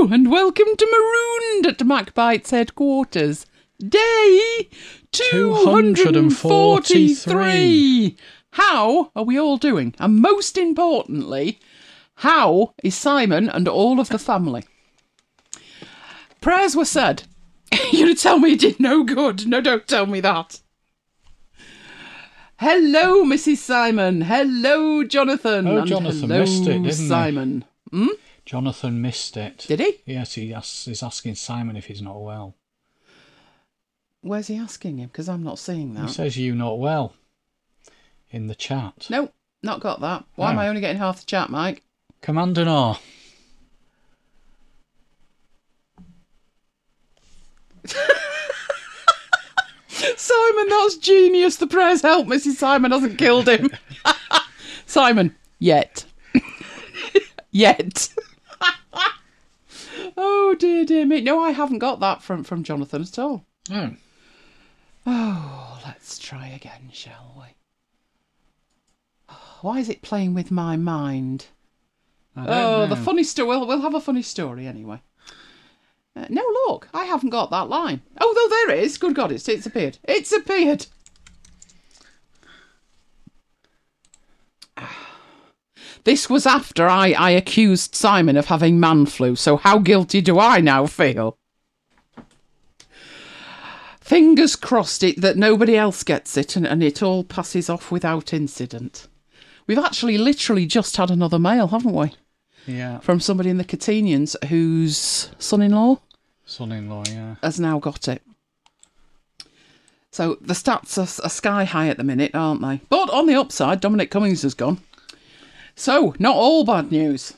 Hello and welcome to Marooned at MacBite's headquarters. Day 243. How are we all doing? And most importantly, how is Simon and all of the family? Prayers were said. You're going to tell me it did no good. No, don't tell me that. Hello, Mrs. Simon. Hello, Jonathan. Oh, Jonathan missed it, didn't Simon. he? Jonathan missed it. Did he? Yes, he's asking Simon if he's not well. Where's he asking him? Because I'm not seeing that. He says you not well in the chat. No, not got that. Why am I only getting half the chat, Mike? Command and R. Simon, that's genius. The prayers help. Mrs. Simon hasn't killed him. Simon, yet. Yet. Oh, dear me. No, I haven't got that from Jonathan at all. Oh. Oh, let's try again, shall we? Why is it playing with my mind? I don't know. The funny story. We'll have a funny story anyway. No, look, I haven't got that line. Oh, though there is. Good God, it's appeared. It's appeared. This was after I accused Simon of having man flu, so how guilty do I now feel? Fingers crossed that nobody else gets it and it all passes off without incident. We've actually literally just had another mail, haven't we? Yeah. From somebody in the Catenians whose son-in-law has now got it. So the stats are sky high at the minute, aren't they? But on the upside, Dominic Cummings has gone. So, not all bad news.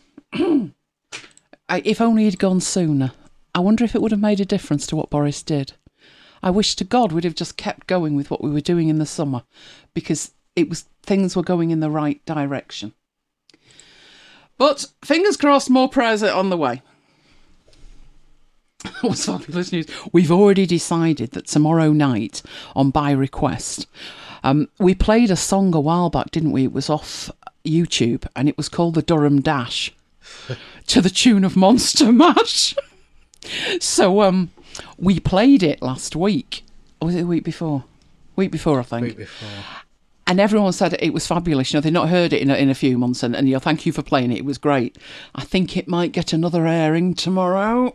If only he'd gone sooner. I wonder if it would have made a difference to what Boris did. I wish to God we'd have just kept going with what we were doing in the summer, because things were going in the right direction. But, fingers crossed, more prayers are on the way. What's fabulous news? We've already decided that tomorrow night, on By Request, we played a song a while back, didn't we? It was off YouTube, and it was called the Durham Dash, to the tune of Monster Mash. So, we played it last week. Or was it the week before? Week before, I think. Week before. And everyone said it was fabulous. You know, they'd not heard it in a few months, and you know, thank you for playing it. It was great. I think it might get another airing tomorrow.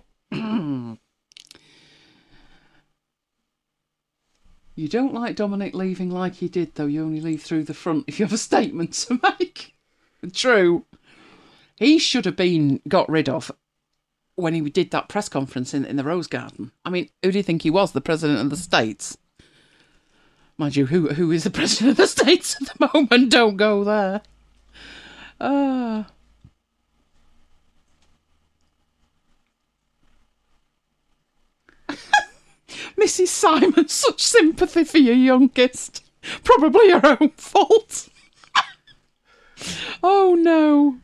You don't like Dominic leaving like he did, though. You only leave through the front if you have a statement to make. True. He should have been got rid of when he did that press conference in the Rose Garden. I mean, who do you think he was? The President of the States? Mind you, who is the President of the States at the moment? Don't go there. Mrs. Simon, such sympathy for your youngest. Probably your own fault. Oh, no.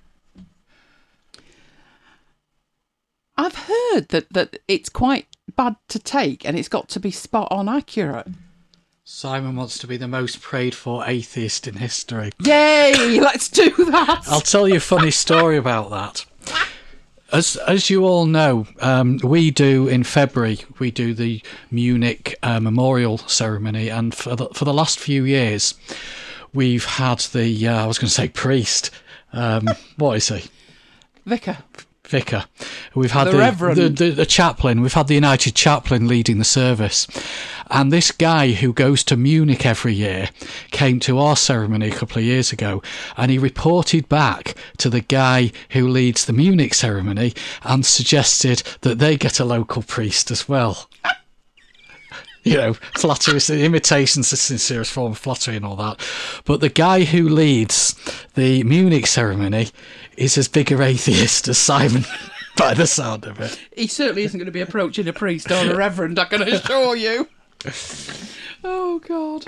I've heard that it's quite bad to take and it's got to be spot on accurate. Simon wants to be the most prayed for atheist in history. Yay! Let's do that. I'll tell you a funny story about that. As you all know, we do in February. We do the Munich memorial ceremony, and for the last few years, we've had the I was going to say priest. What is he? Vicar. We've had the Reverend. The chaplain. We've had the United Chaplain leading the service. And this guy who goes to Munich every year came to our ceremony a couple of years ago, and he reported back to the guy who leads the Munich ceremony and suggested that they get a local priest as well. You know, flattery, imitation's the sincerest form of flattery and all that. But the guy who leads the Munich ceremony is as big an atheist as Simon, by the sound of it. He certainly isn't going to be approaching a priest or a reverend, I can assure you. Oh, God.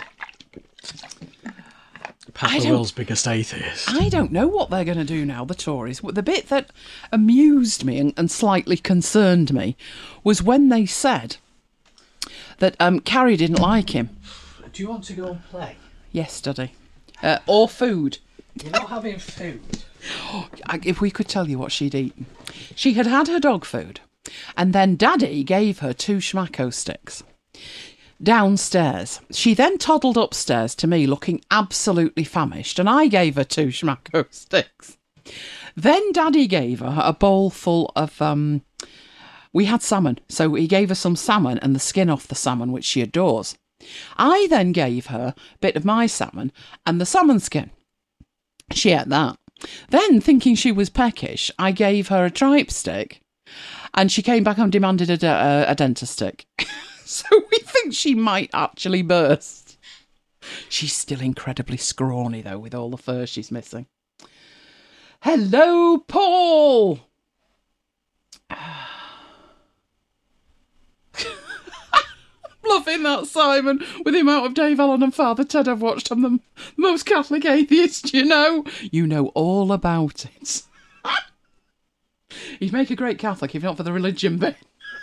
Papa Will's biggest atheist. I don't know what they're going to do now, the Tories. The bit that amused me and slightly concerned me was when they said that Carrie didn't like him. Do you want to go and play? Yes, Daddy. Or food. You're not having food. If we could tell you what she'd eaten. She had had her dog food, And then Daddy gave her 2 Schmacko sticks downstairs. She then toddled upstairs to me looking absolutely famished, and I gave her 2 Schmacko sticks. Then Daddy gave her a bowl full of, we had salmon, so he gave her some salmon and the skin off the salmon, which she adores. I then gave her a bit of my salmon and the salmon skin. She ate that. Then, thinking she was peckish, I gave her a tripe stick, and she came back and demanded a dentist stick. So we think she might actually burst. She's still incredibly scrawny, though, with all the fur she's missing. Hello, Paul! Loving that, Simon, with the amount of Dave Allen and Father Ted I've watched. I'm the most Catholic atheist, you know. You know all about it. You'd make a great Catholic if not for the religion bit.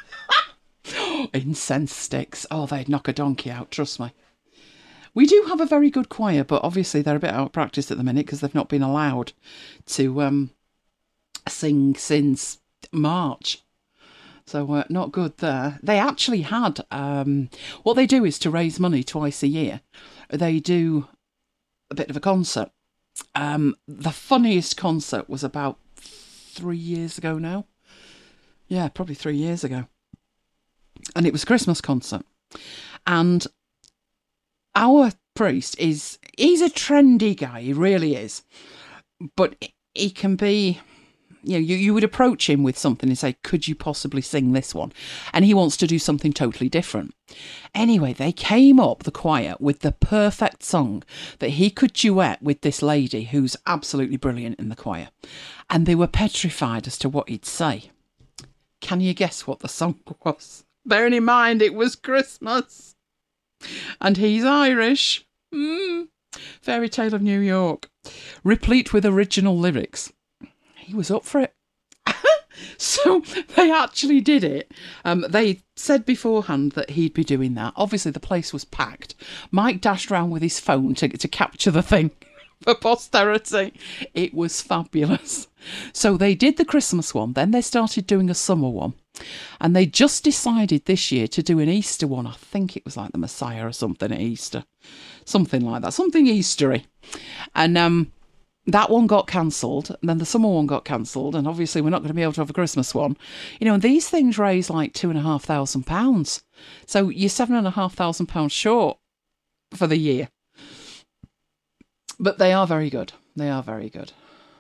Incense sticks. Oh, they'd knock a donkey out, trust me. We do have a very good choir, but obviously they're a bit out of practice at the minute because they've not been allowed to sing since March. So not good there. They actually had, what they do is to raise money twice a year. They do a bit of a concert. The funniest concert was about 3 years ago now. Yeah, probably 3 years ago. And it was a Christmas concert. And our priest he's a trendy guy, he really is. But he can be... you would approach him with something and say, could you possibly sing this one? And he wants to do something totally different. Anyway, they came up, the choir, with the perfect song that he could duet with this lady who's absolutely brilliant in the choir. And they were petrified as to what he'd say. Can you guess what the song was? Bearing in mind it was Christmas. And he's Irish. Fairy Tale of New York. Replete with original lyrics. He was up for it. So they actually did it. They said beforehand that he'd be doing that. Obviously, the place was packed. Mike dashed round with his phone to capture the thing for posterity. It was fabulous. So they did the Christmas one. Then they started doing a summer one. And they just decided this year to do an Easter one. I think it was like the Messiah or something at Easter. Something like that. Something Eastery. And that one got cancelled, and then the summer one got cancelled, and obviously we're not going to be able to have a Christmas one. And these things raise like £2,500. So you're £7,500 short for the year. But they are very good. They are very good.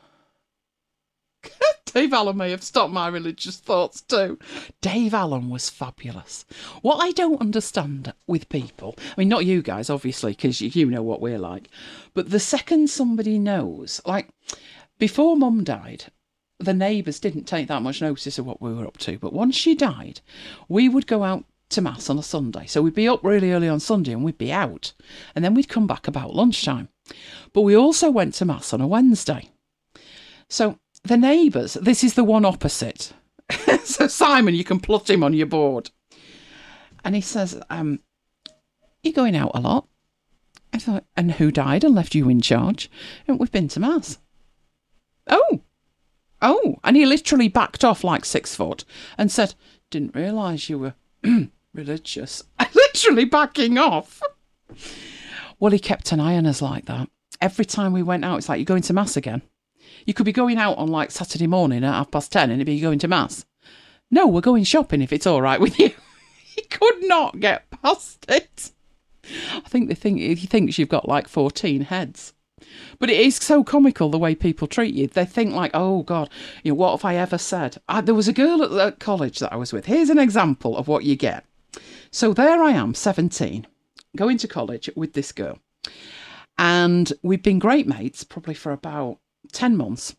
Dave Allen may have stopped my religious thoughts too. Dave Allen was fabulous. What I don't understand with people, I mean, not you guys, obviously, because you know what we're like, but the second somebody knows, like, before Mum died, the neighbours didn't take that much notice of what we were up to, but once she died, we would go out to Mass on a Sunday. So we'd be up really early on Sunday and we'd be out, and then we'd come back about lunchtime. But we also went to Mass on a Wednesday. So the neighbours, this is the one opposite. So Simon, you can plot him on your board. And he says, you're going out a lot. I thought, and who died and left you in charge? And we've been to Mass. Oh. And he literally backed off like 6 foot and said, didn't realise you were religious. Literally backing off. Well, he kept an eye on us like that. Every time we went out, it's like, you're going to Mass again? You could be going out on like Saturday morning at 10:30 and it'd be going to Mass. No, we're going shopping if it's all right with you. He could not get past it. I think he thinks you've got like 14 heads. But it is so comical the way people treat you. They think like, oh God, what have I ever said? There was a girl at college that I was with. Here's an example of what you get. So there I am, 17, going to college with this girl. And we've been great mates probably for about 10 months.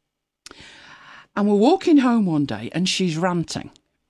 And we're walking home one day and she's ranting.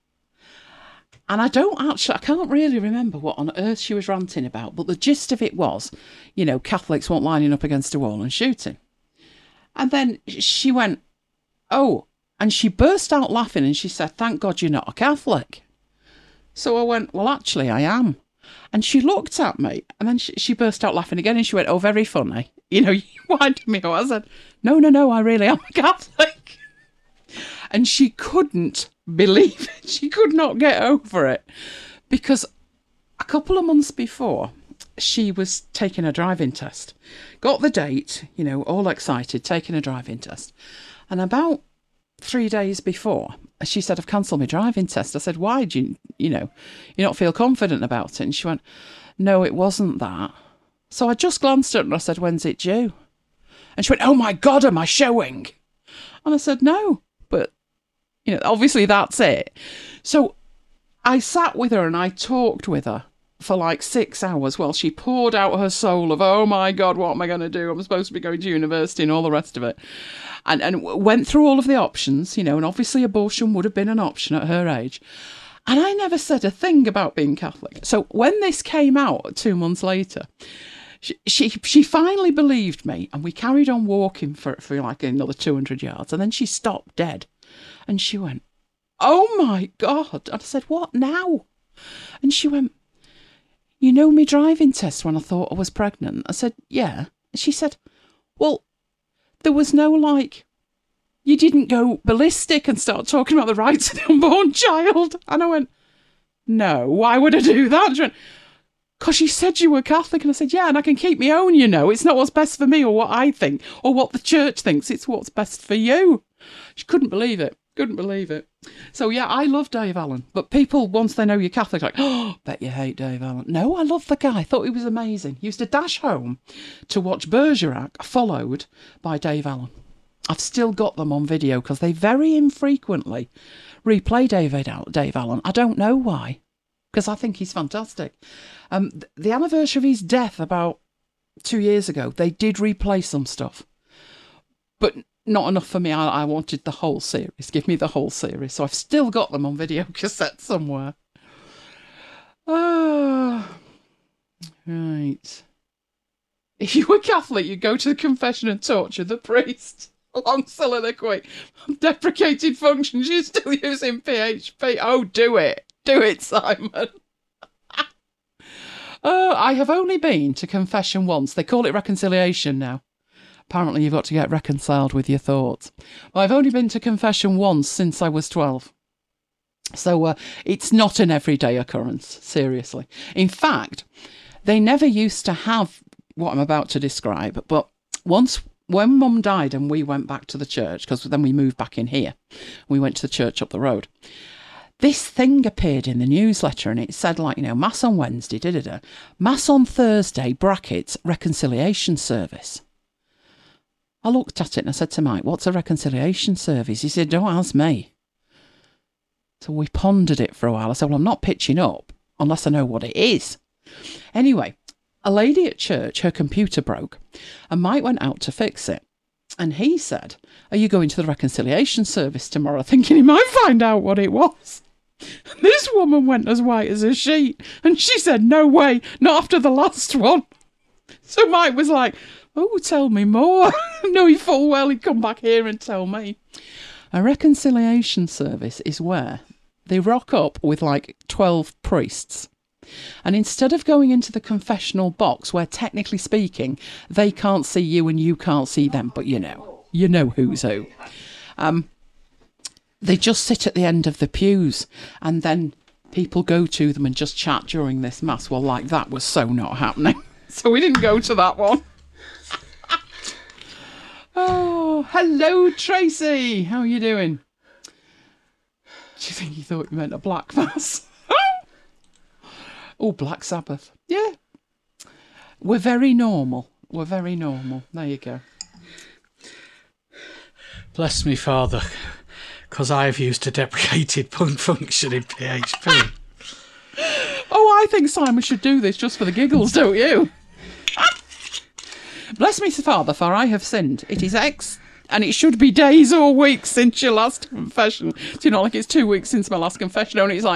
And I can't really remember what on earth she was ranting about, but the gist of it was, Catholics weren't lining up against a wall and shooting. And then she went, oh, and she burst out laughing and she said, thank God you're not a Catholic. So I went, well, actually I am. And she looked at me and then she burst out laughing again and she went, oh, very funny. You winded me up. I said, no, I really am a Catholic. And she couldn't believe it. She could not get over it. Because a couple of months before, she was taking a driving test. Got the date, all excited, taking a driving test. And about 3 days before, she said, I've cancelled my driving test. I said, why? Do you not feel confident about it? And she went, no, it wasn't that. So I just glanced at her and I said, when's it due? And she went, oh my God, am I showing? And I said, no, but, obviously that's it. So I sat with her and I talked with her for like 6 hours while she poured out her soul of, oh my God, what am I going to do? I'm supposed to be going to university and all the rest of it. And went through all of the options, and obviously abortion would have been an option at her age. And I never said a thing about being Catholic. So when this came out 2 months later, she finally believed me, and we carried on walking for like another 200 yards, and then she stopped dead. And she went, oh my God. And I said, what now? And she went, me driving test when I thought I was pregnant? I said, yeah. She said, well, there was no you didn't go ballistic and start talking about the rights of the unborn child. And I went, no, why would I do that? She went, because you said you were Catholic. And I said, yeah, and I can keep my own, It's not what's best for me or what I think or what the church thinks. It's what's best for you. She couldn't believe it. Couldn't believe it. So, yeah, I love Dave Allen. But people, once they know you're Catholic, like, oh, bet you hate Dave Allen. No, I love the guy. I thought he was amazing. He used to dash home to watch Bergerac, followed by Dave Allen. I've still got them on video because they very infrequently replay Dave Allen. I don't know why, because I think he's fantastic. The anniversary of his death about 2 years ago, they did replay some stuff. But not enough for me. I wanted the whole series. Give me the whole series. So I've still got them on video cassette somewhere. Right. If you were Catholic, you'd go to the confession and torture the priest. Long soliloquy. Deprecated functions. You're still using PHP. Oh, do it. Do it, Simon. I have only been to confession once. They call it reconciliation now. Apparently you've got to get reconciled with your thoughts. Well, I've only been to confession once since I was 12. So it's not an everyday occurrence, seriously. In fact, they never used to have what I'm about to describe. But once, when Mum died and we went back to the church, because then we moved back in here, we went to the church up the road. This thing appeared in the newsletter and it said Mass on Wednesday, Mass on Thursday, brackets, reconciliation service. I looked at it and I said to Mike, what's a reconciliation service? He said, don't ask me. So we pondered it for a while. I said, well, I'm not pitching up unless I know what it is. Anyway, a lady at church, her computer broke and Mike went out to fix it. And he said, are you going to the reconciliation service tomorrow? Thinking he might find out what it was. And this woman went as white as a sheet. And she said, no way, not after the last one. So Mike was like, oh, tell me more. Knowing full well he'd come back here and tell me. A reconciliation service is where they rock up with 12 priests. And instead of going into the confessional box where technically speaking they can't see you and you can't see them, but you know who's who. They just sit at the end of the pews and then people go to them and just chat during this mass. Well, that was so not happening. So we didn't go to that one. Oh, hello, Tracy. How are you doing? Do you think he thought you meant a black mass? Oh, Black Sabbath. Yeah. We're very normal. We're very normal. There you go. Bless me, Father, because I have used a deprecated function in PHP. Oh, I think Simon should do this just for the giggles, don't you? Bless me, Father, for I have sinned. It is and it should be days or weeks since your last confession. So not like it's 2 weeks since my last confession, only it's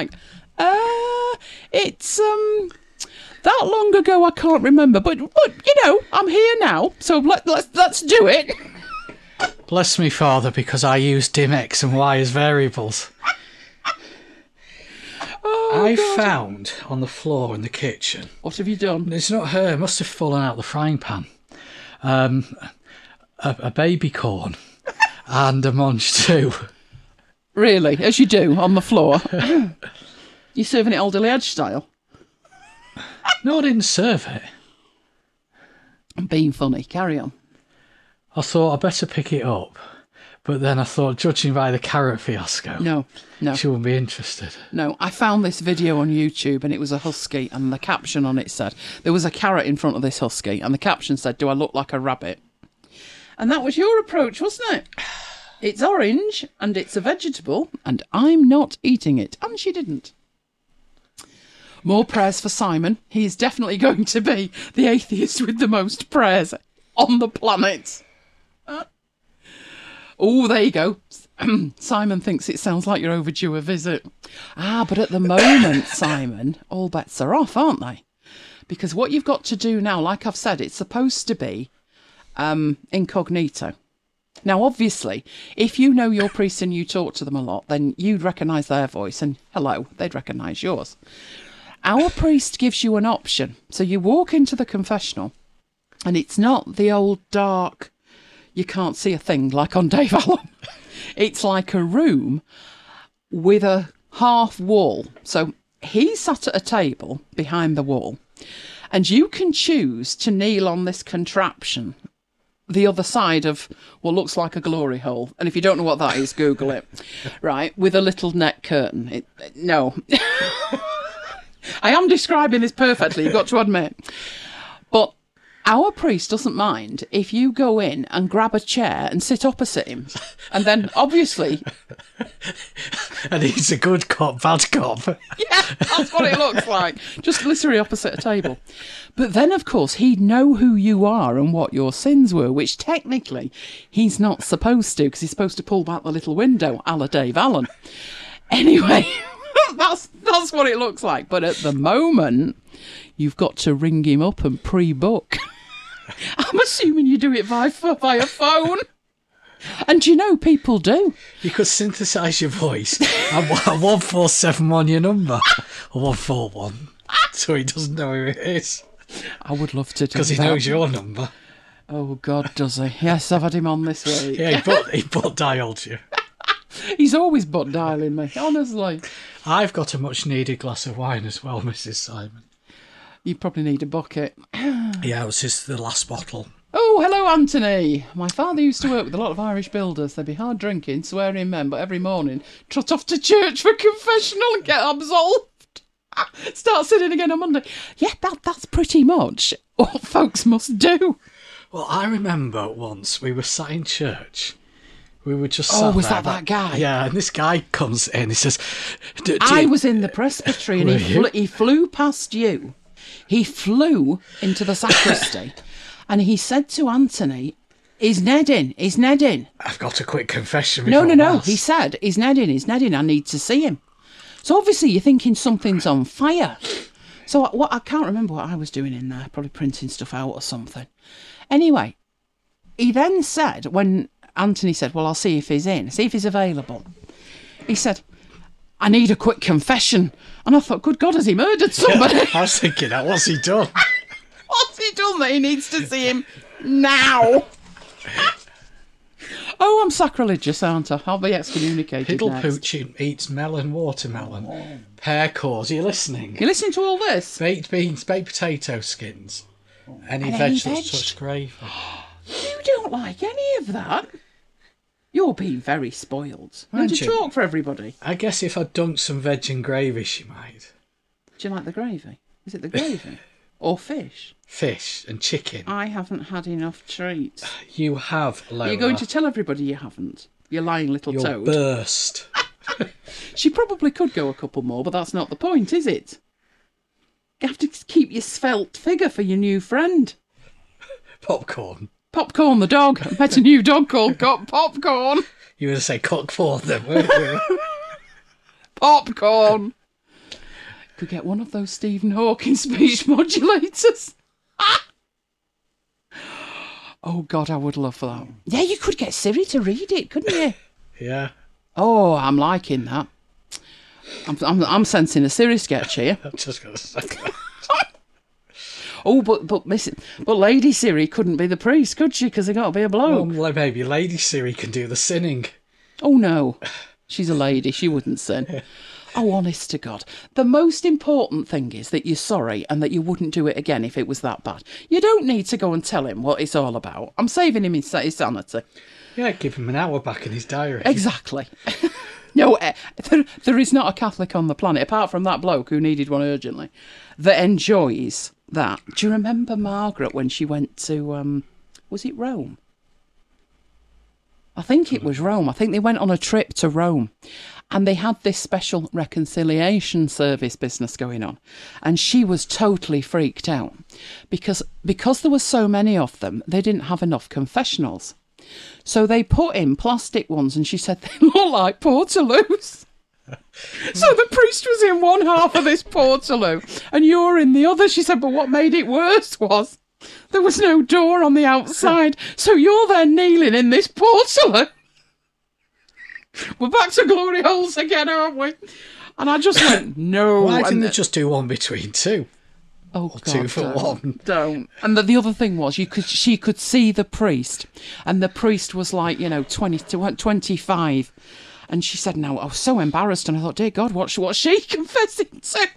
it's that long ago I can't remember. But I'm here now, so let's do it. Bless me, Father, because I use dim X and Y as variables. I found on the floor in the kitchen. What have you done? It's not her. It must have fallen out the frying pan. A baby corn and a Monge too. Really, as you do, on the floor. You serving it Alderley Edge style? No, I didn't serve it. I'm being funny. Carry on. I thought I'd better pick it up. But then I thought, judging by the carrot fiasco, No. she wouldn't be interested. No, I found this video on YouTube and it was a husky and the caption on it said, there was a carrot in front of this husky and the caption said, do I look like a rabbit? And that was your approach, wasn't it? It's orange and it's a vegetable and I'm not eating it. And she didn't. More prayers for Simon. He is definitely going to be the atheist with the most prayers on the planet. Oh, there you go. Simon thinks it sounds like you're overdue a visit. But at the moment, Simon, all bets are off, aren't they? Because what you've got to do now, like I've said, it's supposed to be incognito. Now, obviously, if you know your priest and you talk to them a lot, then you'd recognise their voice and, hello, they'd recognise yours. Our priest gives you an option. So you walk into the confessional and it's not the old dark, you can't see a thing like on Dave Allen. It's like a room with a half wall. So he sat at a table behind the wall and you can choose to kneel on this contraption the other side of what looks like a glory hole. And if you don't know what that is, Google it. Right, with a little net curtain. No. I am describing this perfectly, you've got to admit. But our priest doesn't mind if you go in and grab a chair and sit opposite him. And then, obviously... And he's a good cop, bad cop. Yeah, that's what it looks like. Just literally opposite a table. But then, of course, he'd know who you are and what your sins were, which technically he's not supposed to, because he's supposed to pull back the little window, a la Dave Allen. Anyway... That's what it looks like. But at the moment, you've got to ring him up and pre-book. I'm assuming you do it via phone. And you know, people do. You could synthesise your voice and 147 on your number. Or 141. So he doesn't know who it is. I would love to do that. Because he knows your number. Oh, God, does he? Yes, I've had him on this week. Yeah, he butt dialed you. He's always butt dialing me, honestly. I've got a much needed glass of wine as well, Mrs. Simon. You probably need a bucket. Yeah, it was just the last bottle. Oh, hello, Anthony. My father used to work with a lot of Irish builders. They'd be hard drinking, swearing men, but every morning trot off to church for confessional and get absolved. Start sinning again on Monday. Yeah, that's pretty much what folks must do. Well, I remember once we were sat in church. We were just sat Oh, was there, that guy? Yeah, and this guy comes in. He says, I was in the presbytery and he flew past you. He flew into the sacristy and he said to Anthony, is Ned in? Is Ned in? I've got a quick confession. No. He said, is Ned in? Is Ned in? I need to see him. So obviously you're thinking something's on fire. So I can't remember what I was doing in there, probably printing stuff out or something. Anyway, he then said, when Anthony said, well, I'll see if he's in, see if he's available. He said, I need a quick confession. And I thought, good God, has he murdered somebody? Yeah, I was thinking that. What's he done? What's he done that he needs to see him now? Oh, I'm sacrilegious, aren't I? I'll be excommunicated next. Piddlepooching eats watermelon. Pear cores. Are you listening? You listening to all this? Baked beans, baked potato skins. Any veg that's touched gravy. You don't like any of that. You're being very spoiled. Need to talk for everybody. I guess if I'd dunked some veg in gravy, she might. Do you like the gravy? Is it the gravy? Or fish? Fish and chicken. I haven't had enough treats. You have, Lola. You're going to tell everybody you haven't. You lying little You'll toad. burst. She probably could go a couple more, but that's not the point, is it? You have to keep your svelte figure for your new friend. Popcorn. Popcorn the dog. I met a new dog called Popcorn. You were going to say cockporn then, weren't you? Popcorn. Could get one of those Stephen Hawking speech modulators. Oh, God, I would love that. Yeah, you could get Siri to read it, couldn't you? Yeah. Oh, I'm liking that. I'm sensing a Siri sketch here. I'm just going to say that. Oh, but Lady Siri couldn't be the priest, could she? Because they got to be a bloke. Well, maybe Lady Siri can do the sinning. Oh, no. She's a lady. She wouldn't sin. Oh, honest to God. The most important thing is that you're sorry and that you wouldn't do it again if it was that bad. You don't need to go and tell him what it's all about. I'm saving him his sanity. Yeah, give him an hour back in his diary. Exactly. No, there is not a Catholic on the planet, apart from that bloke who needed one urgently, that enjoys that. Do you remember Margaret when she went to, was it Rome? I think it was Rome. I think they went on a trip to Rome and they had this special reconciliation service business going on. And she was totally freaked out because there were so many of them, they didn't have enough confessionals. So they put in plastic ones and she said they look like Portaloos. So the priest was in one half of this Portaloo and you're in the other. She said, but what made it worse was there was no door on the outside. So you're there kneeling in this Portaloo. We're back to glory holes again, aren't we? And I just went, no. Why didn't they just do one between two? Oh, or God, 2 for one. Don't. And the other thing was, she could see the priest, and the priest was like, 20 to 25. And she said, no, I was so embarrassed. And I thought, dear God, what's she confessing to?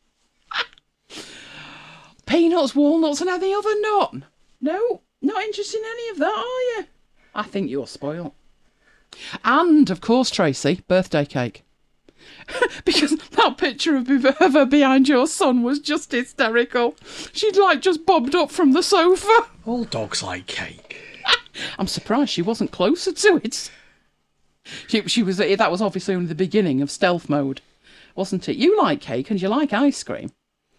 Peanuts, walnuts, and any other nut? No, not interested in any of that, are you? I think you're spoiled. And, of course, Tracy, birthday cake. Because that picture of her behind your son was just hysterical. She'd just bobbed up from the sofa. All dogs like cake. I'm surprised she wasn't closer to it. She was. That was obviously only the beginning of stealth mode, wasn't it? You like cake and you like ice cream.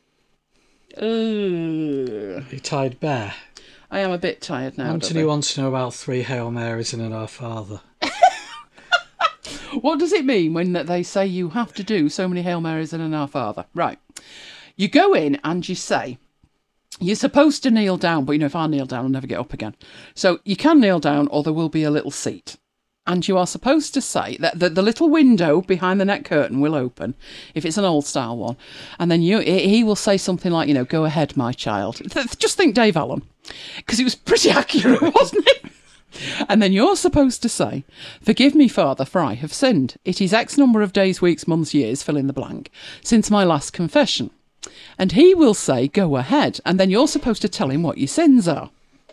You tired bear? I am a bit tired now. Anthony wants to know about 3 Hail Marys and an Our Father. What does it mean when they say you have to do so many Hail Marys and an Our Father? Right. You go in and you say, you're supposed to kneel down, but if I kneel down, I'll never get up again. So you can kneel down or there will be a little seat. And you are supposed to say that the little window behind the net curtain will open, if it's an old style one. And then he will say something like, go ahead, my child. Just think Dave Allen. Because it was pretty accurate, wasn't it? And then you're supposed to say, forgive me, Father, for I have sinned. It is X number of days, weeks, months, years, fill in the blank, since my last confession. And he will say, go ahead. And then you're supposed to tell him what your sins are.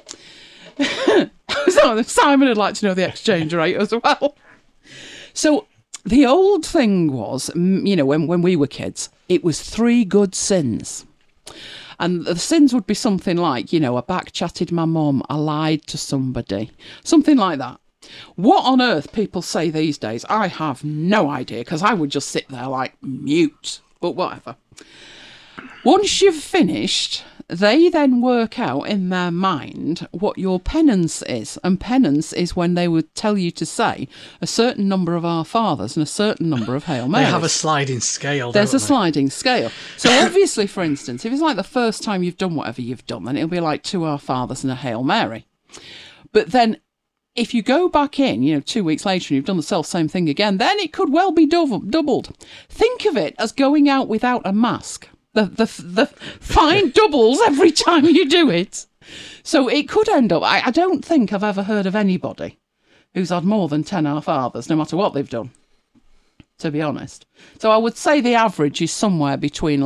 So Simon would like to know the exchange rate as well. So the old thing was, when we were kids, it was 3 good sins. And the sins would be something like, I back-chatted my mum, I lied to somebody, something like that. What on earth people say these days, I have no idea, because I would just sit there like mute, but whatever. Once you've finished, they then work out in their mind what your penance is. And penance is when they would tell you to say a certain number of Our Fathers and a certain number of Hail Marys. They have a sliding scale, There's don't a sliding scale. So obviously, for instance, if it's like the first time you've done whatever you've done, then it'll be like 2 Our Fathers and a Hail Mary. But then if you go back in, 2 weeks later and you've done the self-same thing again, then it could well be doubled. Think of it as going out without a mask. The fine doubles every time you do it. So it could end up... I don't think I've ever heard of anybody who's had more than 10 Our Fathers, no matter what they've done, to be honest. So I would say the average is somewhere between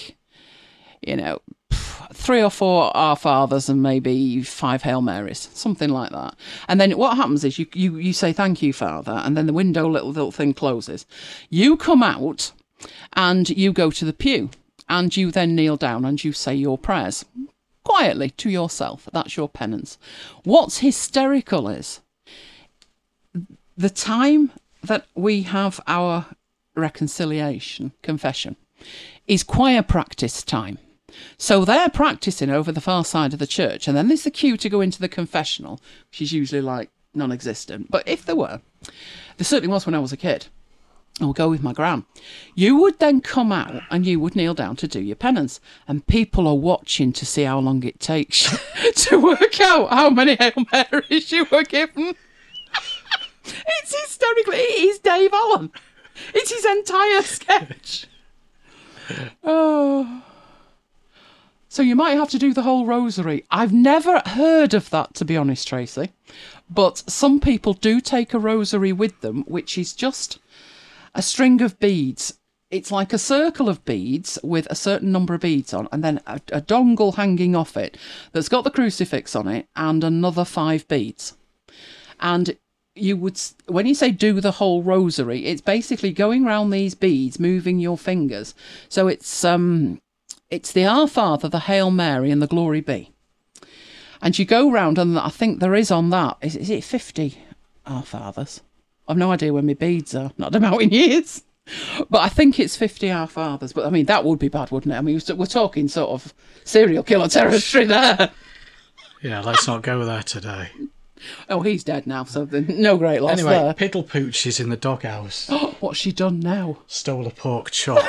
3 or 4 Our Fathers and maybe 5 Hail Marys, something like that. And then what happens is you say, thank you, Father, and then the window little thing closes. You come out and you go to the pew. And you then kneel down and you say your prayers quietly to yourself. That's your penance. What's hysterical is the time that we have our reconciliation, confession, is choir practice time. So they're practicing over the far side of the church. And then there's the queue to go into the confessional, which is usually non-existent. But if there were, there certainly was when I was a kid. I'll go with my gran. You would then come out and you would kneel down to do your penance. And people are watching to see how long it takes to work out how many Hail Marys you were given. It's hysterical. It is Dave Allen. It's his entire sketch. Oh. So you might have to do the whole rosary. I've never heard of that, to be honest, Tracy. But some people do take a rosary with them, which is just a string of beads. It's like a circle of beads with a certain number of beads on, and then a dongle hanging off it that's got the crucifix on it and another 5 beads. And you would, when you say do the whole rosary, it's basically going round these beads, moving your fingers. So it's the Our Father, the Hail Mary, and the Glory Be. And you go round, and I think there is on that, is it 50 Our Fathers? I've no idea when my beads are, not about in years. But I think it's 50 Our Fathers. But I mean, that would be bad, wouldn't it? I mean, we're talking sort of serial killer territory there. Yeah, let's not go there today. Oh, he's dead now, so no great loss anyway, there. Piddle Pooch is in the doghouse. What's she done now? Stole a pork chop.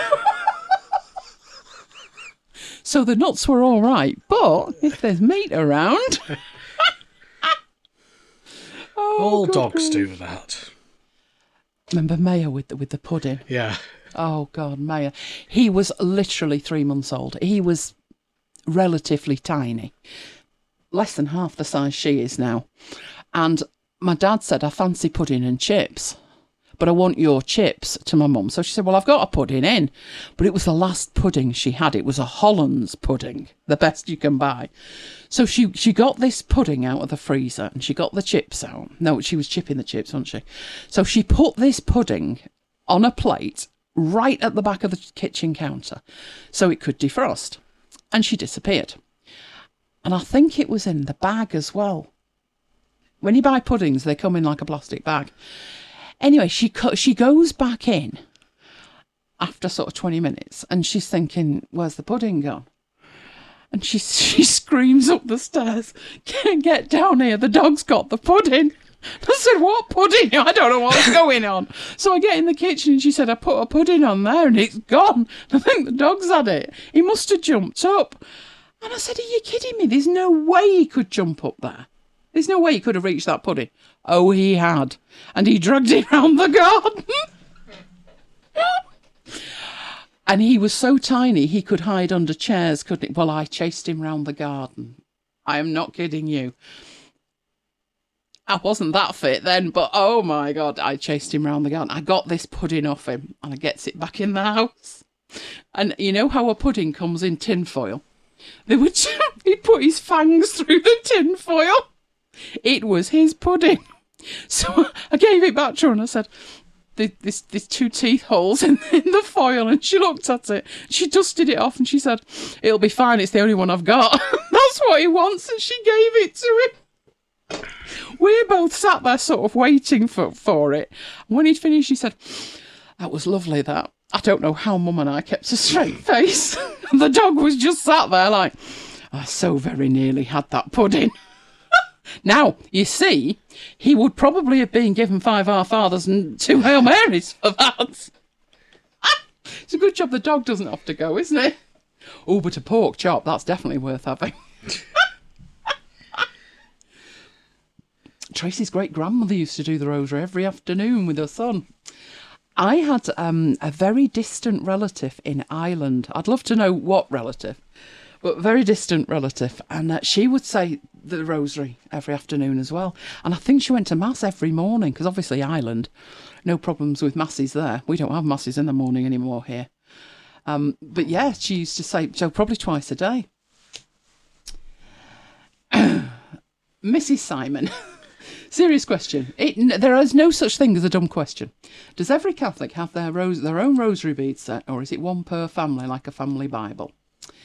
So the nuts were all right, but if there's meat around... All dogs do that. Remember Maya with the pudding? Yeah. Oh, God, Maya. He was literally 3 months old. He was relatively tiny. Less than half the size she is now. And my dad said, I fancy pudding and chips, but I want your chips, to my mum. So she said, well, I've got a pudding in. But it was the last pudding she had. It was a Hollands pudding, the best you can buy. So she got this pudding out of the freezer and she got the chips out. No, she was chipping the chips, wasn't she? So she put this pudding on a plate right at the back of the kitchen counter so it could defrost. And she disappeared. And I think it was in the bag as well. When you buy puddings, they come in like a plastic bag. Anyway, she goes back in after sort of 20 minutes and she's thinking, where's the pudding gone? And she screams up the stairs, get down here, the dog's got the pudding. I said, what pudding? I don't know what's going on. So I get in the kitchen and she said, I put a pudding on there and it's gone. I think the dog's had it. He must have jumped up. And I said, are you kidding me? There's no way he could jump up there. There's no way he could have reached that pudding. Oh, he had. And he dragged it round the garden. And he was so tiny he could hide under chairs, couldn't he? Well, I chased him round the garden. I am not kidding you. I wasn't that fit then, but oh my God, I chased him round the garden. I got this pudding off him and I gets it back in the house. And you know how a pudding comes in tin foil? He'd put his fangs through the tin foil. It was his pudding. So I gave it back to her and I said, there's 2 teeth holes in the foil, and she looked at it. She dusted it off and she said, it'll be fine, it's the only one I've got. That's what he wants, and she gave it to him. We both sat there sort of waiting for it. And when he'd finished, he said, that was lovely, that. I don't know how Mum and I kept a straight face. And the dog was just sat there like, I so very nearly had that pudding. Now, you see, he would probably have been given 5 Our Fathers and 2 Hail Marys for that. It's a good job the dog doesn't have to go, isn't it? Oh, but a pork chop, that's definitely worth having. Tracy's great-grandmother used to do the rosary every afternoon with her son. I had a very distant relative in Ireland. I'd love to know what relative, but very distant relative. And she would say the rosary every afternoon as well. And I think she went to Mass every morning, because obviously Ireland, no problems with Masses there. We don't have Masses in the morning anymore here. But yeah, she used to say, so probably twice a day. Mrs. Simon. Serious question. There is no such thing as a dumb question. Does every Catholic have their own rosary bead set, or is it one per family, like a family Bible?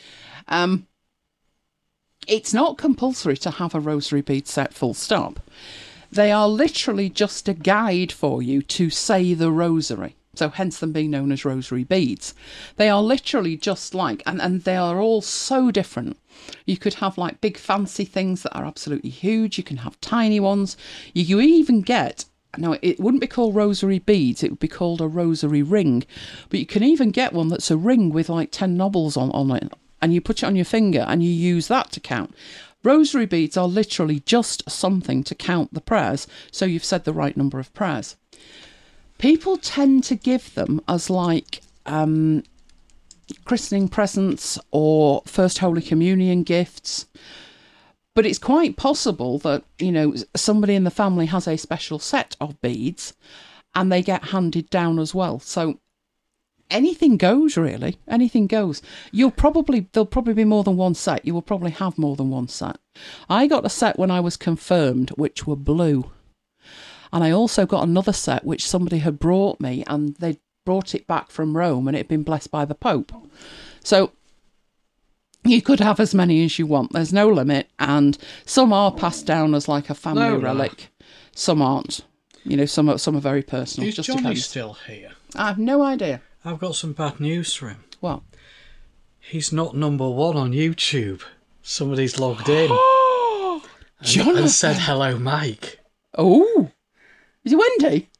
It's not compulsory to have a rosary bead set, full stop. They are literally just a guide for you to say the rosary. So hence them being known as rosary beads. They are literally just like, and they are all so different. You could have like big fancy things that are absolutely huge. You can have tiny ones. You even get, no, it wouldn't be called rosary beads. It would be called a rosary ring. But you can even get one that's a ring with like 10 knobbles on it. And you put it on your finger and you use that to count. Rosary beads are literally just something to count the prayers. So you've said the right number of prayers. People tend to give them as like christening presents or First Holy Communion gifts. But it's quite possible that, somebody in the family has a special set of beads and they get handed down as well. So anything goes, really. Anything goes. There'll probably be more than one set. You will probably have more than one set. I got a set when I was confirmed, which were blue. And I also got another set which somebody had brought me, and they brought it back from Rome and it had been blessed by the Pope. So you could have as many as you want. There's no limit. And some are passed down as like a family relic. Some aren't. Some are very personal. Is just Johnny depends. still here? I have no idea. I've got some bad news for him. What? He's not number one on YouTube. Somebody's logged in and said, "Hello, Mike." Oh, is it Wendy?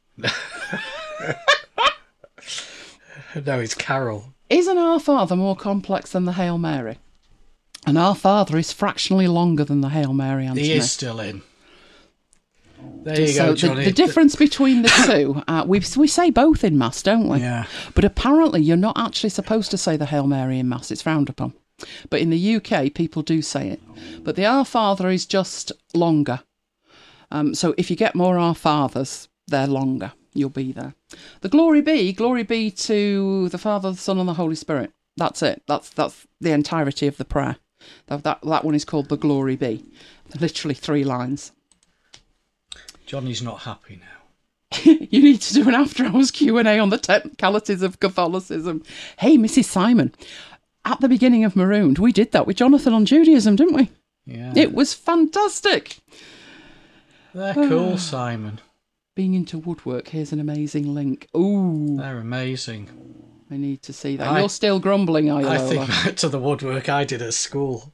No, it's Carol. Isn't Our Father more complex than the Hail Mary? And Our Father is fractionally longer than the Hail Mary, Anthony. He is still in. There you go, Johnny. The difference between the two, we say both in Mass, don't we? Yeah. But apparently you're not actually supposed to say the Hail Mary in Mass. It's frowned upon. But in the UK, people do say it. But the Our Father is just longer. So if you get more Our Fathers, they're longer. You'll be there. The glory be to the Father, the Son and the Holy Spirit. That's it. That's the entirety of the prayer. That one is called the glory be. Literally 3 lines. Johnny's not happy now. You need to do an after-hours Q&A on the technicalities of Catholicism. Hey, Mrs. Simon, at the beginning of Marooned, we did that with Jonathan on Judaism, didn't we? Yeah. It was fantastic. They're cool, Simon. Being into woodwork, here's an amazing link. Ooh. They're amazing. I need to see that. You're still grumbling, are you, Lola? I think back to the woodwork I did at school.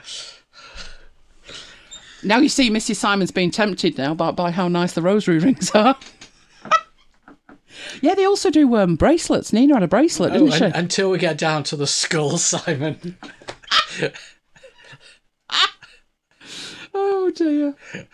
Now you see Mrs. Simon's being tempted now by how nice the rosary rings are. Yeah, they also do bracelets. Nina had a bracelet, didn't she? Until we get down to the skull, Simon. Oh, dear.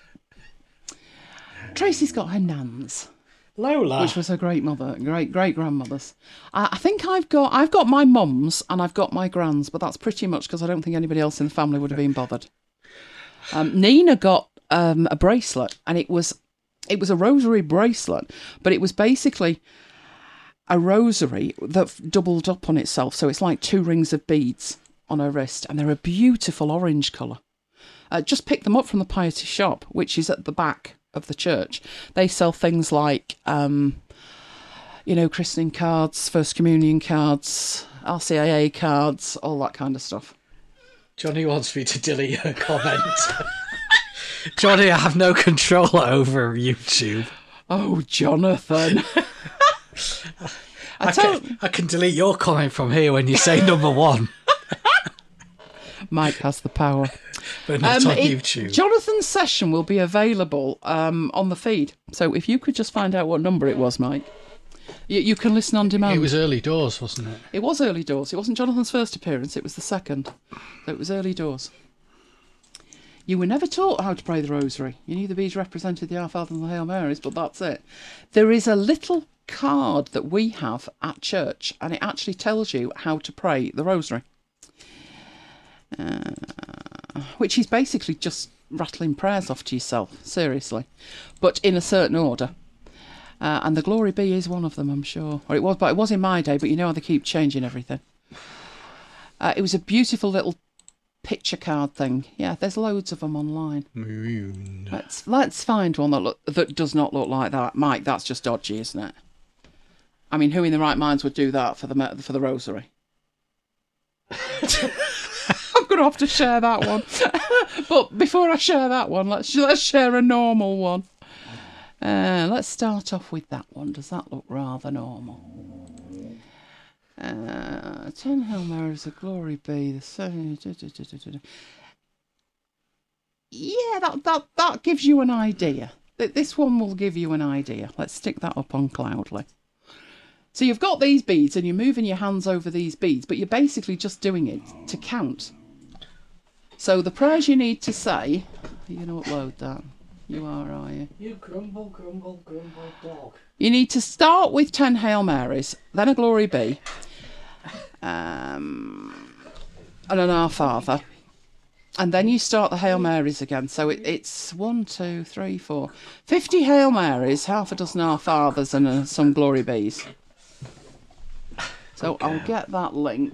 Tracy's got her nans. Lola. Which was her great grandmother's. I think I've got my mum's and I've got my grand's, but that's pretty much because I don't think anybody else in the family would have been bothered. Nina got a bracelet, and it was a rosary bracelet, but it was basically a rosary that doubled up on itself. So it's like 2 rings of beads on her wrist, and they're a beautiful orange colour. Just pick them up from the Piety shop, which is at the back of the church. They sell things like, christening cards, First Communion cards, RCIA cards, all that kind of stuff. Johnny wants me to delete her comment. Johnny, I have no control over YouTube. Oh, Jonathan. I can delete your comment from here when you say number 1. Mike has the power. But not on YouTube. Jonathan's session will be available on the feed. So if you could just find out what number it was, Mike. You can listen on demand. It was early doors, wasn't it? It was early doors. It wasn't Jonathan's first appearance, it was the second. So it was early doors. You were never taught how to pray the rosary. You knew the beads represented the Our Father and the Hail Marys, but that's it. There is a little card that we have at church, and it actually tells you how to pray the rosary. Which is basically just rattling prayers off to yourself, seriously. But in a certain order. And the Glory Be is one of them, I'm sure. Or it was in my day, but you know how they keep changing everything. It was a beautiful little picture card thing. Yeah, there's loads of them online. Marooned. Let's find one that does not look like that. Mike, that's just dodgy, isn't it? I mean, who in the right minds would do that for the rosary? I'm going to have to share that one. But before I share that one, let's share a normal one. Let's start off with that one. Does that look rather normal? 10 Hail Marys, a Glory Be, the 7... Yeah, that gives you an idea. This one will give you an idea. Let's stick that up on Cloudly. So you've got these beads and you're moving your hands over these beads, but you're basically just doing it to count. So the prayers you need to say... Are you going to upload that? You are you? You grumble, grumble, grumble, dog. You need to start with 10 Hail Marys, then a Glory Be, And an Our Father. And then you start the Hail Marys again. So it's 1, 2, 3, 4, 50 Hail Marys, half a dozen Our Fathers, and some Glory Bees. So okay. I'll get that link.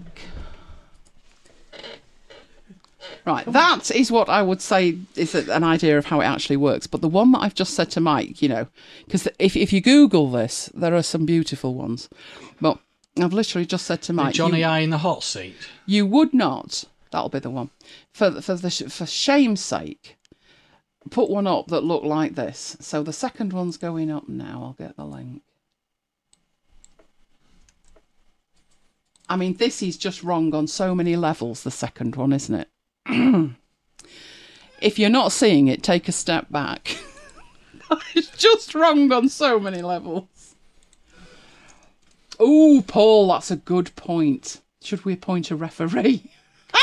Right, that is what I would say is an idea of how it actually works. But the one that I've just said to Mike, you know, because if you Google this, there are some beautiful ones. But I've literally just said to Mike, and Johnny I in the hot seat. You would not. That'll be the one. For shame's sake, put one up that looked like this. So the second one's going up now. I'll get the link. I mean, this is just wrong on so many levels, the second one, isn't it? If you're not seeing it, take a step back. It's just wrong on so many levels. Oh, Paul, that's a good point. Should we appoint a referee?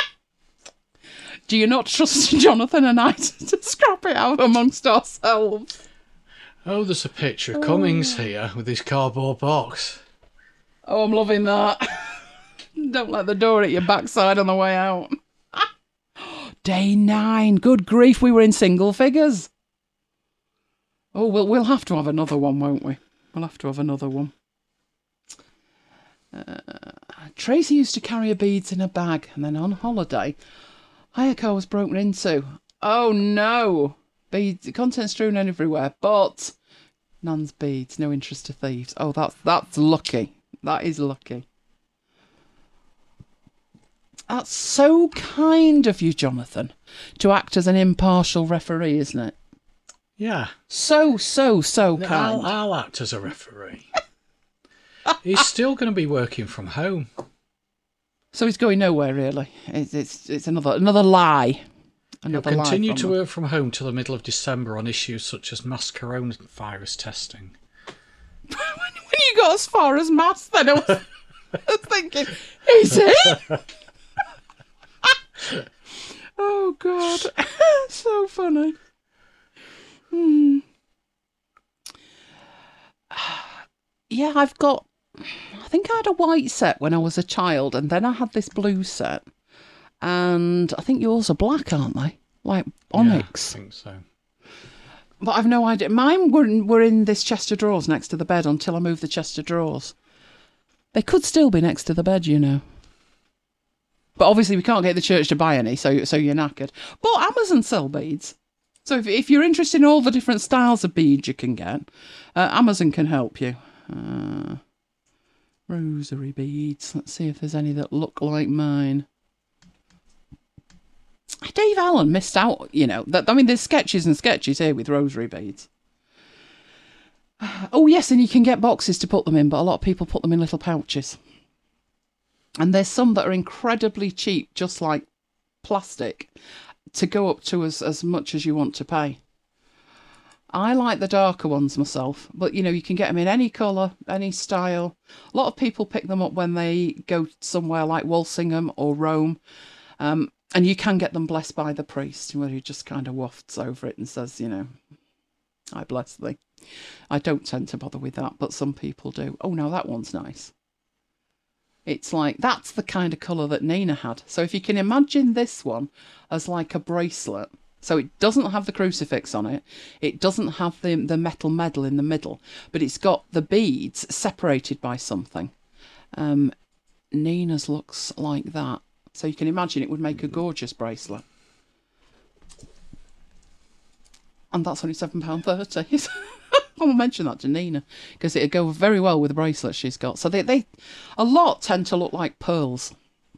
Do you not trust Jonathan and I to scrap it out amongst ourselves? Oh, there's a picture of Cummings here with his cardboard box. Oh, I'm loving that. Don't let the door hit your backside on the way out. Day 9. Good grief, we were in single figures. Oh, we'll have to have another one, won't we? We'll have to have another one. Tracy used to carry her beads in a bag, and then on holiday, hire car was broken into. Oh no! Beads, content strewn everywhere, but Nan's beads, no interest to thieves. Oh, that's lucky. That is lucky. That's so kind of you, Jonathan, to act as an impartial referee, isn't it? Yeah. So kind. I'll act as a referee. He's still going to be working from home. So he's going nowhere, really. It's another lie. He'll continue to work from home till the middle of December on issues such as mass coronavirus testing. When you got as far as mass, then I was thinking, is it? Oh, God. So funny. Yeah, I think I had a white set when I was a child, and then I had this blue set. And I think yours are black, aren't they? Like onyx. Yeah, I think so. But I've no idea. Mine were in this chest of drawers next to the bed until I moved the chest of drawers. They could still be next to the bed, you know. But obviously we can't get the church to buy any, so you're knackered. But Amazon sell beads. So if you're interested in all the different styles of beads you can get, Amazon can help you. Rosary beads. Let's see if there's any that look like mine. Dave Allen missed out, you know. There's sketches and sketches here with rosary beads. Oh, yes, and you can get boxes to put them in, but a lot of people put them in little pouches. And there's some that are incredibly cheap, just like plastic, to go up to as much as you want to pay. I like the darker ones myself, but, you know, you can get them in any colour, any style. A lot of people pick them up when they go somewhere like Walsingham or Rome, and you can get them blessed by the priest, where he just kind of wafts over it and says, you know, I bless thee. I don't tend to bother with that, but some people do. Oh, no, that one's nice. It's like, that's the kind of colour that Nina had. So if you can imagine this one as like a bracelet, so it doesn't have the crucifix on it, it doesn't have the metal medal in the middle, but it's got the beads separated by something. Nina's looks like that. So you can imagine it would make a gorgeous bracelet. And that's only £7.30. I'll mention that to Nina, because it'd go very well with the bracelet she's got. So they a lot tend to look like pearls.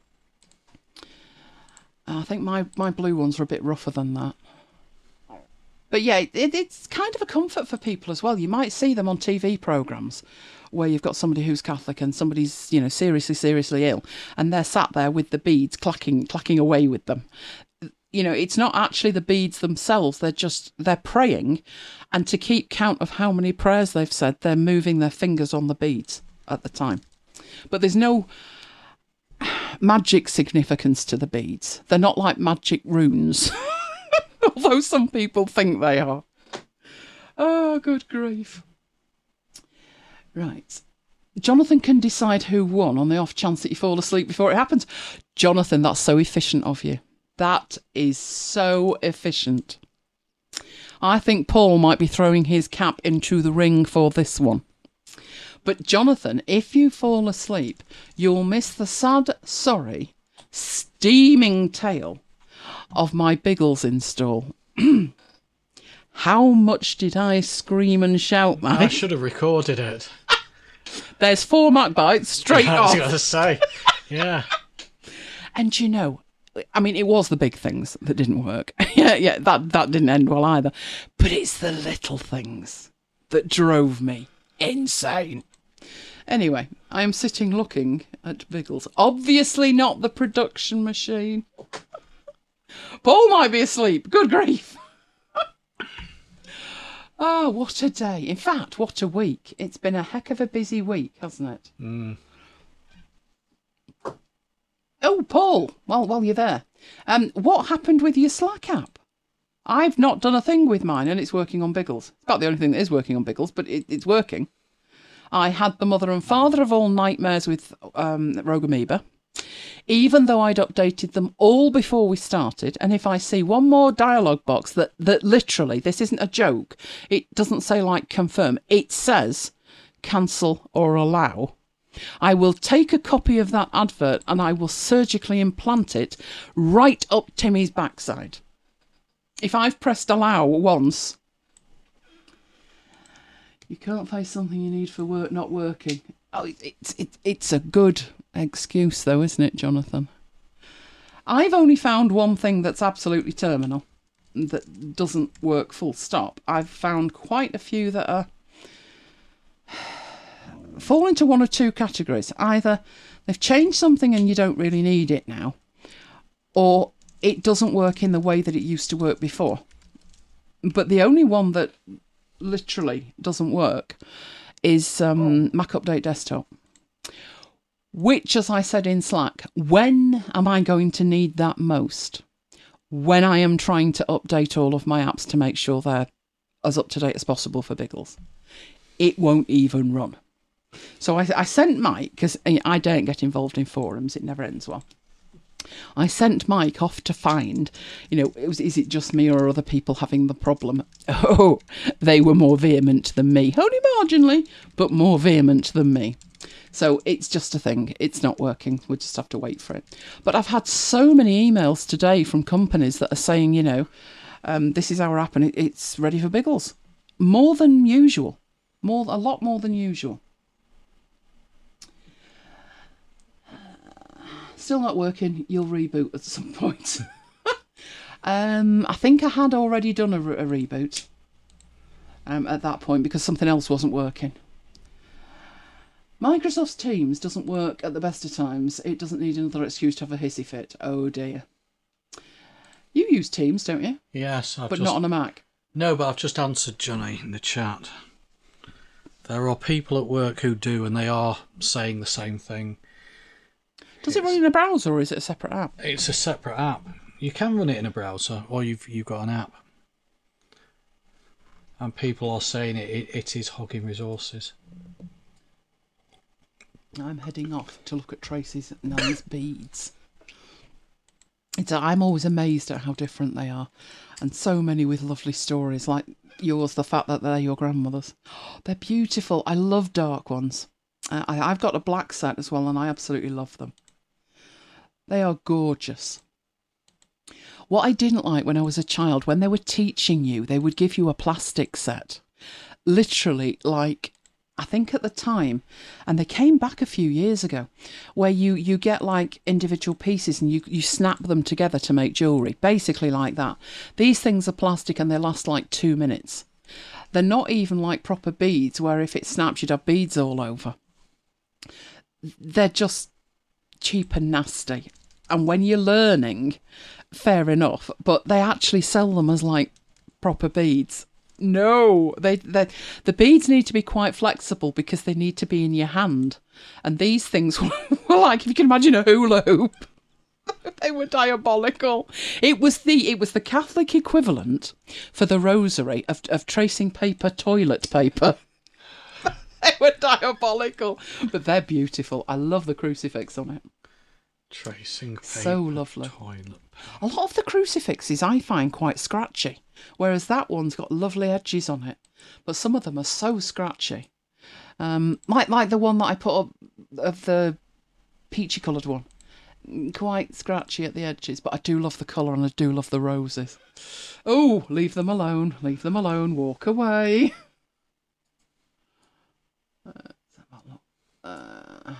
I think my blue ones are a bit rougher than that. But yeah, it's kind of a comfort for people as well. You might see them on TV programmes where you've got somebody who's Catholic and somebody's, you know, seriously ill, and they're sat there with the beads clacking away with them. You know, it's not actually the beads themselves. They're praying, and to keep count of how many prayers they've said, they're moving their fingers on the beads at the time. But there's no magic significance to the beads. They're not like magic runes, although some people think they are. Oh, good grief. Right. Jonathan can decide who won on the off chance that you fall asleep before it happens. Jonathan, that's so efficient of you. That is so efficient. I think Paul might be throwing his cap into the ring for this one. But Jonathan, if you fall asleep, you'll miss the sad, sorry, steaming tale of my Biggles install. How much did I scream and shout, Mike? I should have recorded it. There's 4 Mac bites straight I off. was going to say, yeah. And you know, I mean, it was the big things that didn't work. yeah, that didn't end well either. But it's the little things that drove me insane. Anyway, I am sitting looking at Biggles. Obviously not the production machine. Paul might be asleep. Good grief. Oh, what a day. In fact, what a week. It's been a heck of a busy week, hasn't it? Mm. Oh, Paul, well, while you're there, what happened with your Slack app? I've not done a thing with mine, and it's working on Biggles. It's about the only thing that is working on Biggles, but it's working. I had the mother and father of all nightmares with Rogue Amoeba, even though I'd updated them all before we started. And if I see one more dialogue box that literally, this isn't a joke, it doesn't say like confirm, it says cancel or allow, I will take a copy of that advert and I will surgically implant it right up Timmy's backside. If I've pressed allow once, you can't face something you need for work not working. Oh, it's a good excuse though, isn't it, Jonathan? I've only found one thing that's absolutely terminal, that doesn't work full stop. I've found quite a few that are fall into one or two categories. Either they've changed something and you don't really need it now, or it doesn't work in the way that it used to work before. But the only one that literally doesn't work is Mac Update Desktop, which, as I said in Slack, when am I going to need that most? When I am trying to update all of my apps to make sure they're as up to date as possible for Biggles. It won't even run. So I sent Mike, because I don't get involved in forums, it never ends well. I sent Mike off to find, is it just me or are other people having the problem? Oh, they were more vehement than me. Only marginally, but more vehement than me. So it's just a thing. It's not working. We'll just have to wait for it. But I've had so many emails today from companies that are saying, this is our app and it's ready for Biggles. More than usual. A lot more than usual. Still not working. You'll reboot at some point. I think I had already done a reboot at that point because something else wasn't working. Microsoft's Teams doesn't work at the best of times. It doesn't need another excuse to have a hissy fit. Oh dear. You use Teams, don't you? Yes. But not on a Mac. No, but I've just answered Johnny in the chat. There are people at work who do, and they are saying the same thing. Does it run in a browser or is it a separate app? It's a separate app. You can run it in a browser, or you've got an app. And people are saying it is hogging resources. I'm heading off to look at Tracy's nice beads. I'm always amazed at how different they are. And so many with lovely stories, like yours, the fact that they're your grandmother's. They're beautiful. I love dark ones. I've got a black set as well, and I absolutely love them. They are gorgeous. What I didn't like when I was a child, when they were teaching you, they would give you a plastic set. Literally, like, I think at the time, and they came back a few years ago, where you get like individual pieces and you snap them together to make jewellery. Basically like that. These things are plastic and they last like 2 minutes. They're not even like proper beads, where if it snaps you'd have beads all over. They're just cheap and nasty. And when you're learning, fair enough, but they actually sell them as like proper beads. No, the beads need to be quite flexible because they need to be in your hand. And these things were like, if you can imagine a hula hoop, they were diabolical. It was the Catholic equivalent for the rosary of tracing paper, toilet paper. They were diabolical, but they're beautiful. I love the crucifix on it. Tracing paper, so lovely. Toilet. A lot of the crucifixes I find quite scratchy, whereas that one's got lovely edges on it. But some of them are so scratchy. Like the one that I put up of the peachy coloured one. Quite scratchy at the edges, but I do love the colour and I do love the roses. Oh, leave them alone. Leave them alone. Walk away. Let's have a look.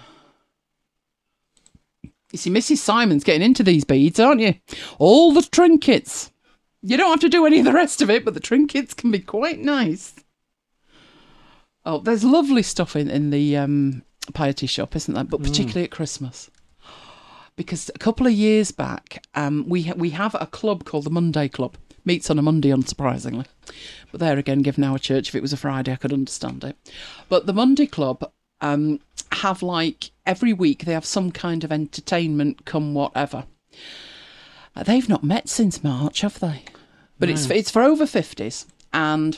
You see, Mrs. Simon's getting into these beads, aren't you? All the trinkets. You don't have to do any of the rest of it, but the trinkets can be quite nice. Oh, there's lovely stuff in the piety shop, isn't there? But particularly at Christmas. Because a couple of years back, we have a club called the Monday Club. Meets on a Monday, unsurprisingly. But there again, given our church, if it was a Friday, I could understand it. But the Monday Club have, like, every week they have some kind of entertainment, come whatever. They've not met since March, have they? But no. It's for over 50s. And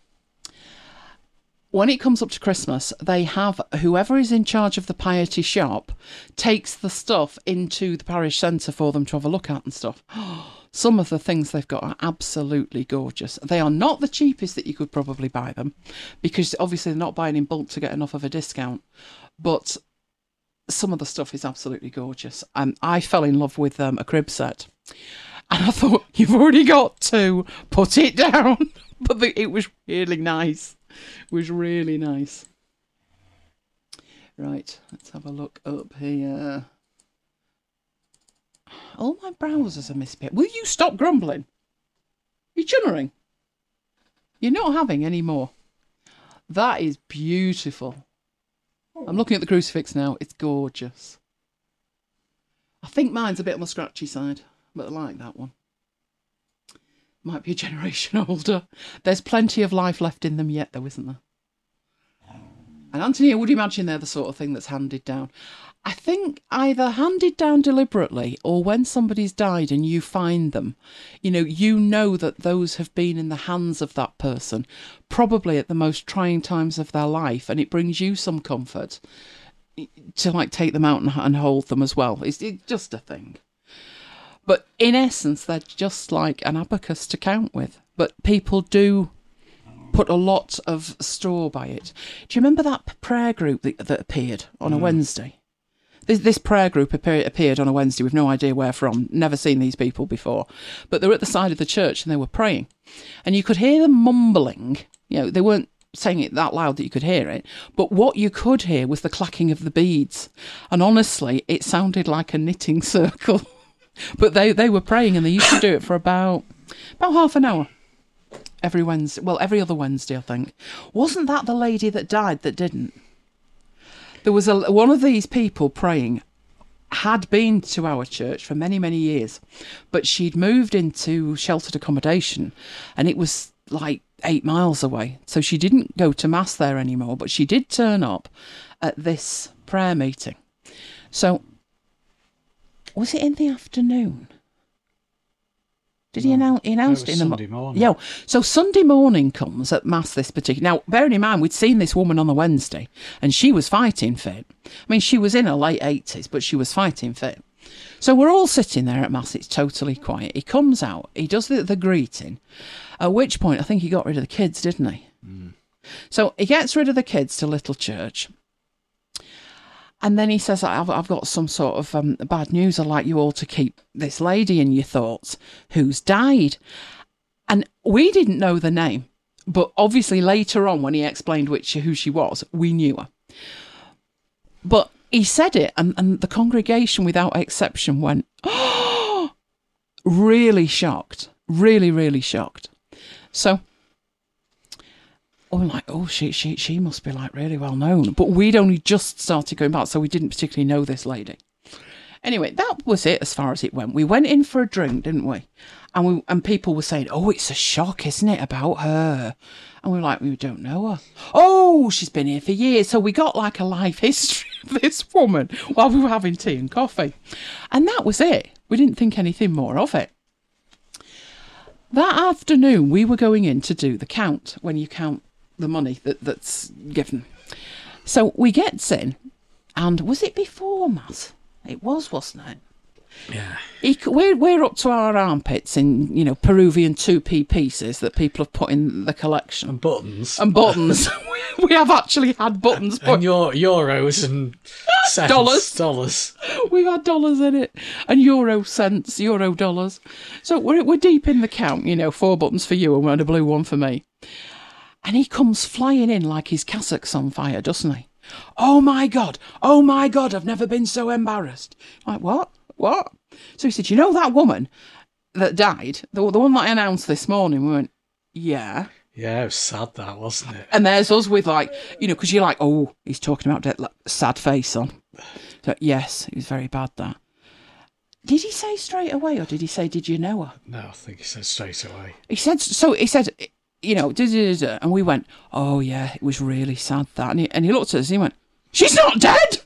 when it comes up to Christmas, they have whoever is in charge of the piety shop takes the stuff into the parish centre for them to have a look at and stuff. Some of the things they've got are absolutely gorgeous. They are not the cheapest that you could probably buy them, because obviously they're not buying in bulk to get enough of a discount. But some of the stuff is absolutely gorgeous. I fell in love with a crib set. And I thought, you've already got to put it down. But it was really nice. It was really nice. Right, let's have a look up here. All my browsers are misbit. Will you stop grumbling? You're chunnering. You're not having any more. That is beautiful. I'm looking at the crucifix now. It's gorgeous. I think mine's a bit on the scratchy side, but I like that one. Might be a generation older. There's plenty of life left in them yet, though, isn't there? And Anthony, I would imagine they're the sort of thing that's handed down. I think either handed down deliberately or when somebody's died and you find them, you know that those have been in the hands of that person, probably at the most trying times of their life, and it brings you some comfort to, like, take them out and hold them as well. It's just a thing. But in essence, they're just like an abacus to count with. But people do put a lot of store by it. Do you remember that prayer group that appeared on a Wednesday? This prayer group appeared on a Wednesday with no idea where from, never seen these people before. But they were at the side of the church and they were praying. And you could hear them mumbling. They weren't saying it that loud that you could hear it. But what you could hear was the clacking of the beads. And honestly, it sounded like a knitting circle. But they were praying, and they used to do it for about half an hour every Wednesday. Well, every other Wednesday, I think. Wasn't that the lady that died that didn't? There was one of these people praying had been to our church for many, many years, but she'd moved into sheltered accommodation, and it was like 8 miles away. So she didn't go to mass there anymore, but she did turn up at this prayer meeting. So, was it in the afternoon? Did he announce it in the Sunday morning? Yeah. So Sunday morning comes at mass this particular. Now, bearing in mind, we'd seen this woman on the Wednesday, and she was fighting fit. I mean, she was in her late 80s, but she was fighting fit. So we're all sitting there at mass. It's totally quiet. He comes out. He does the greeting. At which point, I think he got rid of the kids, didn't he? So he gets rid of the kids to Little Church. And then he says, I've got some sort of bad news. I'd like you all to keep this lady in your thoughts who's died. And we didn't know the name. But obviously later on, when he explained who she was, we knew her. But he said it, and the congregation, without exception, went, oh, really shocked. Really, really shocked. So I'm like, oh, she must be, like, really well known. But we'd only just started going back, so we didn't particularly know this lady. Anyway, that was it as far as it went. We went in for a drink, didn't we? And people were saying, oh, it's a shock, isn't it, about her? And we were like, we don't know her. Oh, she's been here for years. So we got, like, a life history of this woman while we were having tea and coffee. And that was it. We didn't think anything more of it. That afternoon, we were going in to do the count, when you count the money that's given. So we gets in, and was it before Mass? It was, wasn't it? Yeah. We're up to our armpits in, Peruvian 2p pieces that people have put in the collection. And buttons. And buttons. We have actually had buttons. And euros and cents. Dollars. We've had dollars in it. And euro cents, euro dollars. So we're deep in the count, 4 buttons for you and a blue one for me. And he comes flying in like his cassock's on fire, doesn't he? Oh my God, I've never been so embarrassed. I'm like, what? So he said, that woman that died, the one that I announced this morning? We went, yeah. Yeah, it was sad that, wasn't it? And there's us with because you're like, oh, he's talking about death, sad face on. So, yes, it was very bad, that. Did he say straight away, or did he say, did you know her? No, I think he said straight away. He said, and we went, oh yeah, it was really sad, that. And he looked at us and he went, she's not dead!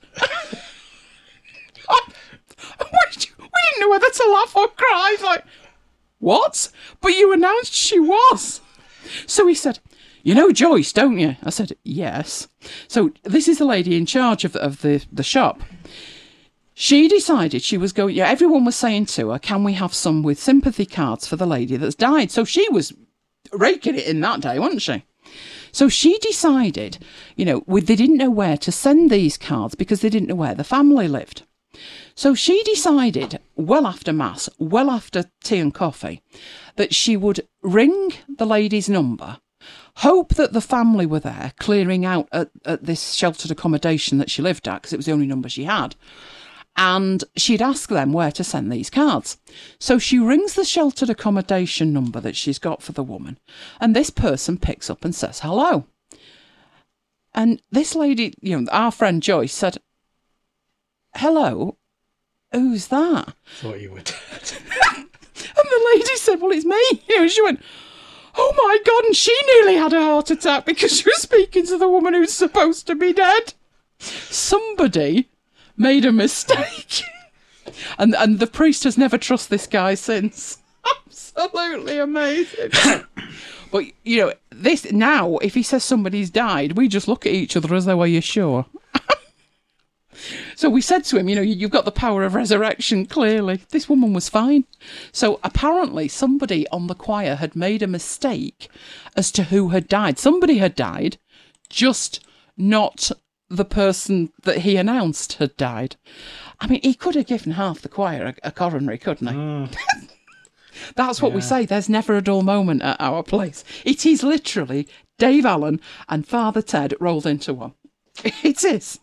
We didn't know whether to laugh or cry. He's like, what? But you announced she was. So he said, you know Joyce, don't you? I said, yes. So this is the lady in charge of the shop. She decided she was going, everyone was saying to her, can we have some with sympathy cards for the lady that's died? So she was raking it in that day, wasn't she? So she decided, they didn't know where to send these cards because they didn't know where the family lived. So she decided, well after Mass, well after tea and coffee, that she would ring the lady's number, hope that the family were there clearing out at this sheltered accommodation that she lived at, because it was the only number she had, and she'd ask them where to send these cards. So she rings the sheltered accommodation number that she's got for the woman, and this person picks up and says hello. And this lady, our friend Joyce, said, hello, who's that? Thought you would. And the lady said, well, it's me. She went, oh my God, and she nearly had a heart attack because she was speaking to the woman who's supposed to be dead. Somebody made a mistake. and the priest has never trusted this guy since. Absolutely amazing. But, this now, if he says somebody's died, we just look at each other as though, are you sure? So we said to him, you've got the power of resurrection, clearly. This woman was fine. So apparently somebody on the choir had made a mistake as to who had died. Somebody had died, just not the person that he announced had died. I mean, he could have given half the choir a coronary, couldn't he? That's what we say. There's never a dull moment at our place. It is literally Dave Allen and Father Ted rolled into one. It is.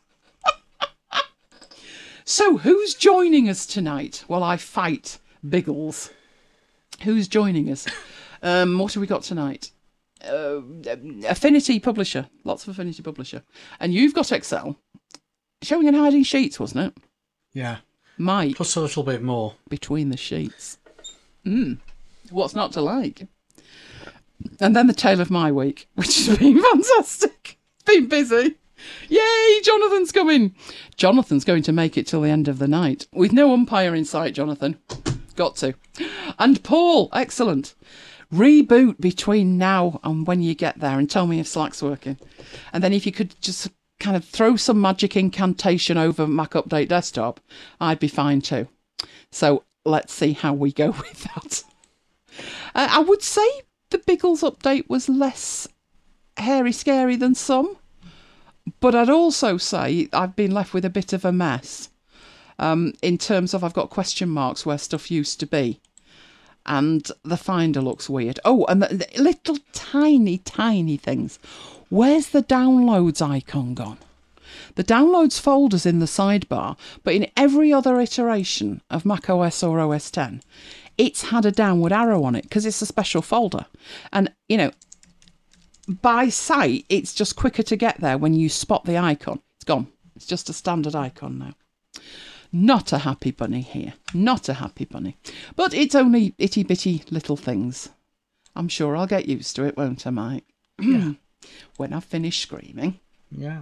So, who's joining us tonight while I fight Biggles? Who's joining us? What have we got tonight? Affinity Publisher. Lots of Affinity Publisher. And you've got Excel. Showing and hiding sheets, wasn't it? Yeah. Mike. Plus a little bit more. Between the sheets. What's not to like? And then the tale of my week, which has been fantastic. It's been busy. Yay, Jonathan's coming. Jonathan's going to make it till the end of the night. With no umpire in sight, Jonathan. Got to. And Paul, excellent. Reboot between now and when you get there and tell me if Slack's working. And then if you could just kind of throw some magic incantation over Mac Update Desktop, I'd be fine too. So let's see how we go with that. I would say the Biggles update was less hairy scary than some. But I'd also say I've been left with a bit of a mess in terms of I've got question marks where stuff used to be. And the Finder looks weird. Oh, and the little tiny things. Where's the downloads icon gone? The downloads folder's in the sidebar, but in every other iteration of macOS or OS X, it's had a downward arrow on it because it's a special folder. And, by sight, it's just quicker to get there when you spot the icon. It's gone. It's just a standard icon now. Not a happy bunny here. Not a happy bunny. But it's only itty-bitty little things. I'm sure I'll get used to it, won't I, Mike? Yeah. When I've finished screaming. Yeah.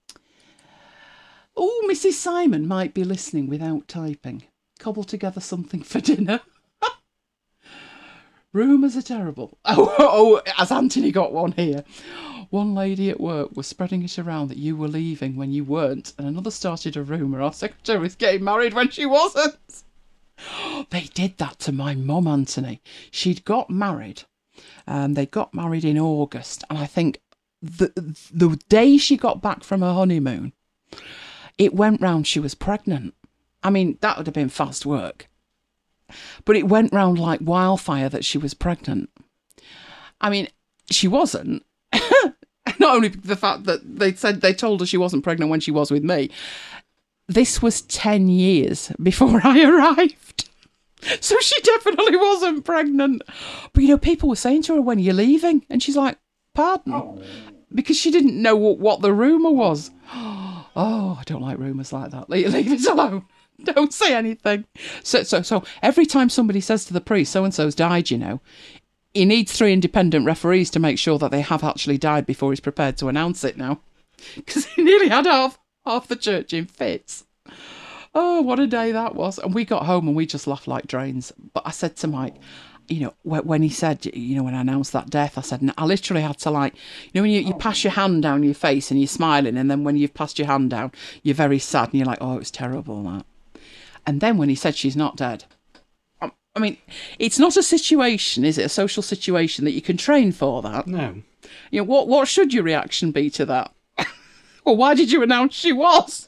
Oh, Mrs. Simon might be listening without typing. Cobble together something for dinner. Rumours are terrible. Oh, has Anthony got one here? One lady at work was spreading it around that you were leaving when you weren't, and another started a rumour our secretary was getting married when she wasn't. They did that to my mum, Anthony. She'd got married. They got married in August, and I think the day she got back from her honeymoon, it went round she was pregnant. I mean, that would have been fast work. But it went round like wildfire that she was pregnant. I mean, she wasn't. Not only the fact that they told her she wasn't pregnant when she was with me. This was 10 years before I arrived. So she definitely wasn't pregnant. But, you know, people were saying to her, when are you leaving? And she's like, pardon? Oh. Because she didn't know what the rumour was. Oh, I don't like rumours like that. Leave it alone. Don't say anything. So every time somebody says to the priest, so-and-so's died, you know, he needs 3 independent referees to make sure that they have actually died before he's prepared to announce it now. Because he nearly had half the church in fits. Oh, what a day that was. And we got home and we just laughed like drains. But I said to Mike, you know, when he said, you know, when I announced that death, I said, I literally had to, like, you know, when you pass your hand down your face and you're smiling, and then when you've passed your hand down, you're very sad and you're like, oh, it was terrible, that. And then when he said she's not dead, I mean, it's not a situation, is it? A social situation that you can train for that? No. You know, what should your reaction be to that? Well, why did you announce she was?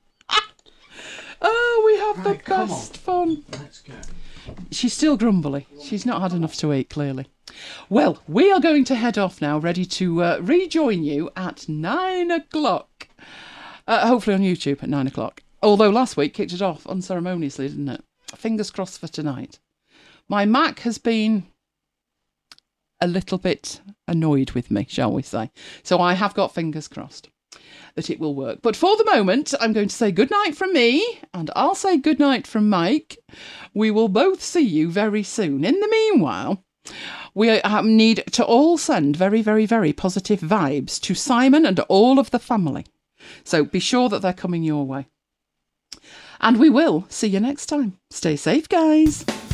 Oh, we have the best fun. Let's go. She's still grumbly. She's not had enough to eat, clearly. Well, we are going to head off now, ready to rejoin you at 9 o'clock. Hopefully on YouTube at 9 o'clock. Although last week kicked it off unceremoniously, didn't it? Fingers crossed for tonight. My Mac has been a little bit annoyed with me, shall we say. So I have got fingers crossed that it will work. But for the moment, I'm going to say goodnight from me, and I'll say goodnight from Mike. We will both see you very soon. In the meanwhile, we need to all send very, very, very positive vibes to Simon and all of the family. So be sure that they're coming your way. And we will see you next time. Stay safe, guys.